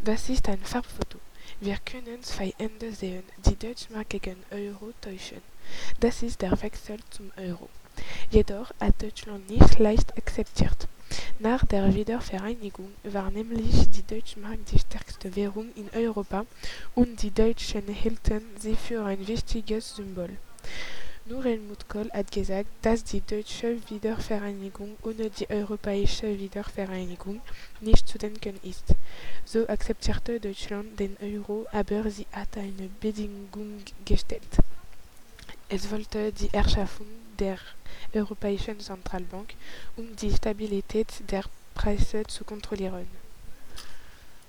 Das ist ein Farbfoto. Wir können zwei Enden sehen, die Deutschmark gegen Euro täuschen. Das ist der Wechsel zum Euro. Jedoch hat Deutschland nicht leicht akzeptiert. Nach der Wiedervereinigung war nämlich die Deutschmark die stärkste Währung in Europa und die Deutschen hielten sie für ein wichtiges Symbol. Nur Helmut Kohl hat gesagt, dass die deutsche Wiedervereinigung ohne die europäische Wiedervereinigung nicht zu denken ist. So akzeptierte Deutschland den Euro, aber sie hat eine Bedingung gestellt. Es wollte die Erschaffung der Europäischen Zentralbank, um die Stabilität der Preise zu kontrollieren.